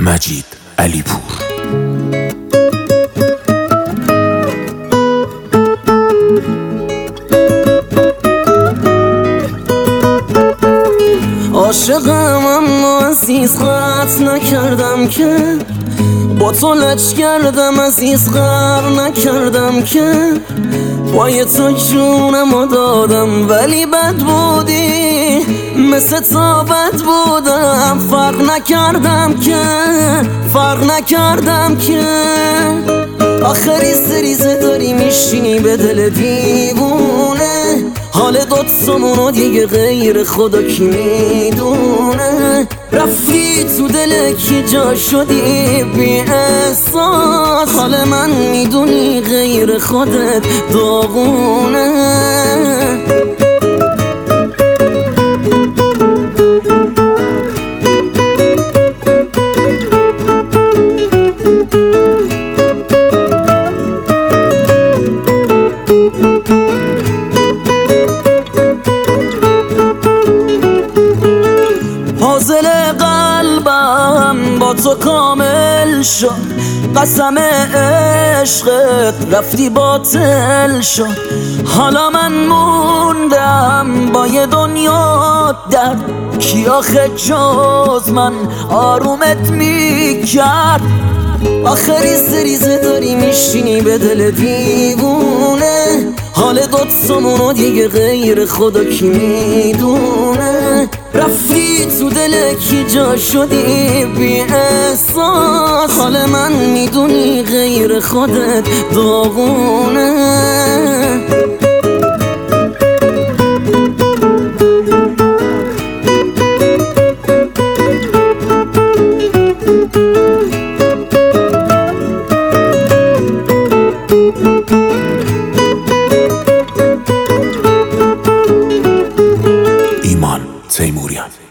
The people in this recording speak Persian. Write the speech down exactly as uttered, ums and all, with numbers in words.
مجید علیپور. عاشقم اما عزیز قطع نکردم که با تو لج کردم، عزیز غر نکردم که پای تو جونمو دادم، ولی بد بودی مثل تا بد بودم. فرق نکردم که فرق نکردم که آخه ریزه ریزه داری میشینی به دل دیوونه. حال دوتامونو دیگه غیر خدا کی میدونه. رفتی تو دل کی جا شدی بی احساس، حال من میدونی غیر خودت داغونه. حاصل قلبم با تو کامل شد، قسم عشقت رفتی باطل شد. حالا من موندم با یه دنیا درد، کی آخه جز من آرومت میکرد. آخه ریزه ریزه داری میشینی به دل دیوونه. حال دوتامونو دیگه غیر خدا کی میدونه. رفتی تو دل کی جا شدی بی احساس، حال من میدونی غیر خودت داغونه. ایمان تیموریان.